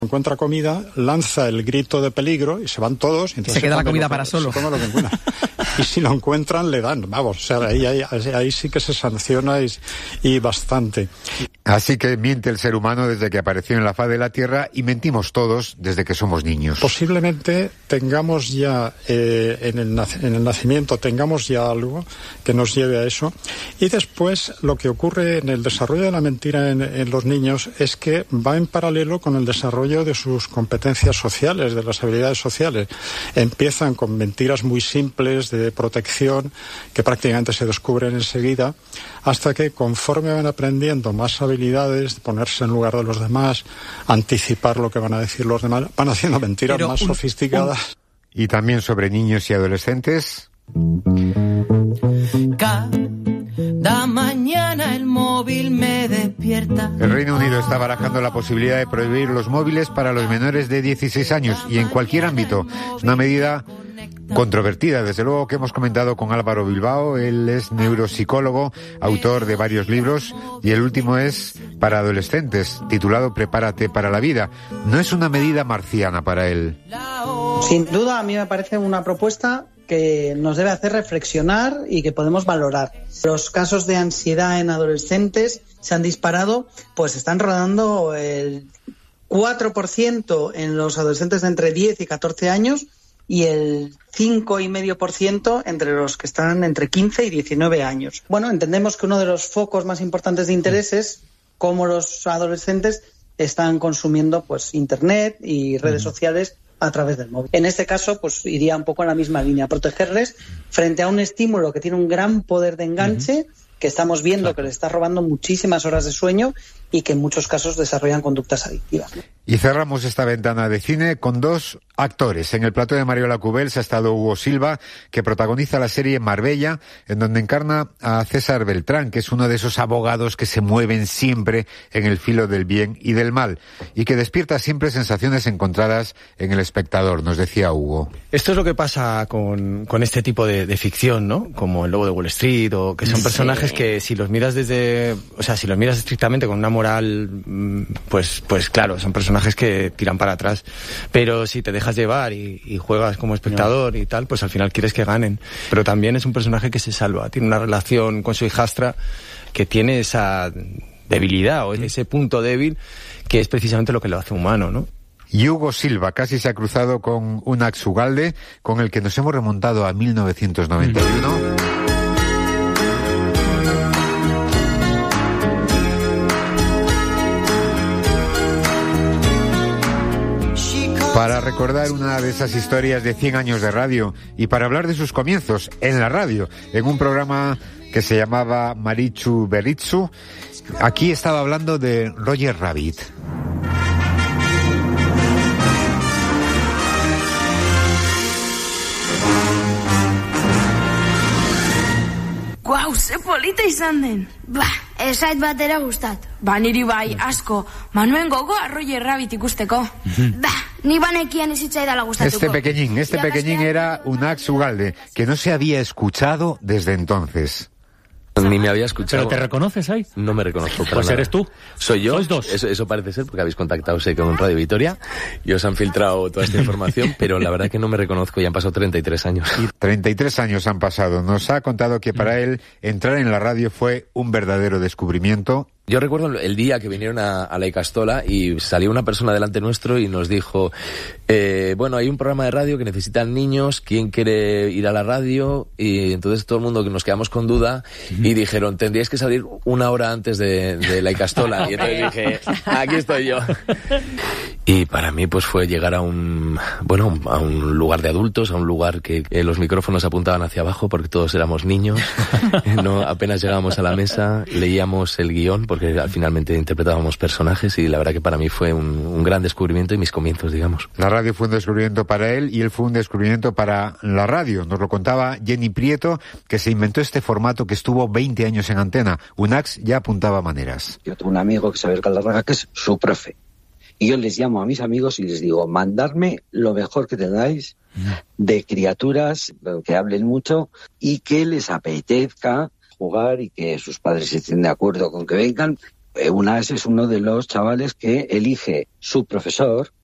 encuentra comida, lanza el grito de peligro y se van todos. Y se queda la comida para solo. Y si lo encuentran, le dan. Vamos, o sea, ahí sí que se sanciona y bastante. Así que miente el ser humano desde que apareció en la faz de la Tierra y mentimos todos desde que somos niños. Posiblemente tengamos ya, en el nacimiento, tengamos ya algo que nos lleve a eso. Y después, lo que ocurre en el desarrollo de la mentira en los niños es que va en paralelo con el desarrollo de sus competencias sociales, de las habilidades sociales. Empiezan con mentiras muy simples de protección que prácticamente se descubren enseguida, hasta que conforme van aprendiendo más habilidades, ponerse en lugar de los demás, anticipar lo que van a decir los demás, van haciendo mentiras más sofisticadas. Y también sobre niños y adolescentes. Cada mañana el móvil me despierta. El Reino Unido está barajando la posibilidad de prohibir los móviles para los menores de 16 años y en cualquier ámbito. Es una medida controvertida, desde luego, que hemos comentado con Álvaro Bilbao. Él es neuropsicólogo, autor de varios libros, y el último es para adolescentes, titulado Prepárate para la vida. No es una medida marciana para él. Sin duda, a mí me parece una propuesta que nos debe hacer reflexionar y que podemos valorar. Los casos de ansiedad en adolescentes se han disparado, pues están rodando el 4% en los adolescentes de entre 10 y 14 años y el 5,5% entre los que están entre 15 y 19 años. Bueno, entendemos que uno de los focos más importantes de interés es cómo los adolescentes están consumiendo pues Internet y redes sociales a través del móvil. En este caso, pues iría un poco en la misma línea, protegerles frente a un estímulo que tiene un gran poder de enganche, que estamos viendo que les está robando muchísimas horas de sueño y que en muchos casos desarrollan conductas adictivas. Y cerramos esta ventana de cine con dos actores. En el plató de Mariola Cubels ha estado Hugo Silva, que protagoniza la serie Marbella, en donde encarna a César Beltrán, que es uno de esos abogados que se mueven siempre en el filo del bien y del mal, y que despierta siempre sensaciones encontradas en el espectador, nos decía Hugo. Esto es lo que pasa con este tipo de ficción, ¿no? Como El Lobo de Wall Street, o que son personajes que si los miras si los miras estrictamente con una moral, pues claro, son personajes que tiran para atrás. Pero si te dejas llevar y juegas como espectador y tal, pues al final quieres que ganen. Pero también es un personaje que se salva, tiene una relación con su hijastra que tiene esa debilidad o ese punto débil que es precisamente lo que lo hace humano, ¿no? Y Hugo Silva casi se ha cruzado con Unax Ugalde, con el que nos hemos remontado a 1991. Para recordar una de esas historias de 100 años de radio y para hablar de sus comienzos en la radio, en un programa que se llamaba Marichu Beritsu. Aquí estaba hablando de Roger Rabbit. Guau, ze polita izan den. Ez zait batera gustatu. Niri bai, asko. Manuen gogoa Roger Rabbit ikusteko. Ni banekian ez zitzaidala gustatuko. Este pequeñín era Unax Ugalde, que no se había escuchado desde entonces. Ni me había escuchado. ¿Pero te reconoces ahí? No me reconozco. Pues eres tú. Soy yo. Sois dos. Eso parece ser, porque habéis contactado, sé, con Radio Vitoria y os han filtrado toda esta información, pero la verdad es que no me reconozco y han pasado 33 años. 33 años han pasado. Nos ha contado que para él entrar en la radio fue un verdadero descubrimiento. Yo recuerdo el día que vinieron a la Icastola y salió una persona delante nuestro y nos dijo, bueno, hay un programa de radio que necesitan niños, ¿quién quiere ir a la radio? Y entonces todo el mundo que nos quedamos con duda y dijeron, tendríais que salir una hora antes de la Icastola. Y entonces dije, aquí estoy yo. Y para mí pues fue llegar a un lugar de adultos, a un lugar que los micrófonos apuntaban hacia abajo porque todos éramos niños. No, apenas llegábamos a la mesa, leíamos el guión porque finalmente interpretábamos personajes y la verdad que para mí fue un gran descubrimiento y mis comienzos, digamos. La radio fue un descubrimiento para él y él fue un descubrimiento para la radio. Nos lo contaba Jenny Prieto, que se inventó este formato que estuvo 20 años en antena. Unax ya apuntaba maneras. Yo tengo un amigo que es Abel Galarraga, que es su profe. Y yo les llamo a mis amigos y les digo, mandadme lo mejor que tengáis de criaturas que hablen mucho y que les apetezca jugar y que sus padres estén de acuerdo con que vengan Unas es uno de los chavales que elige su profesor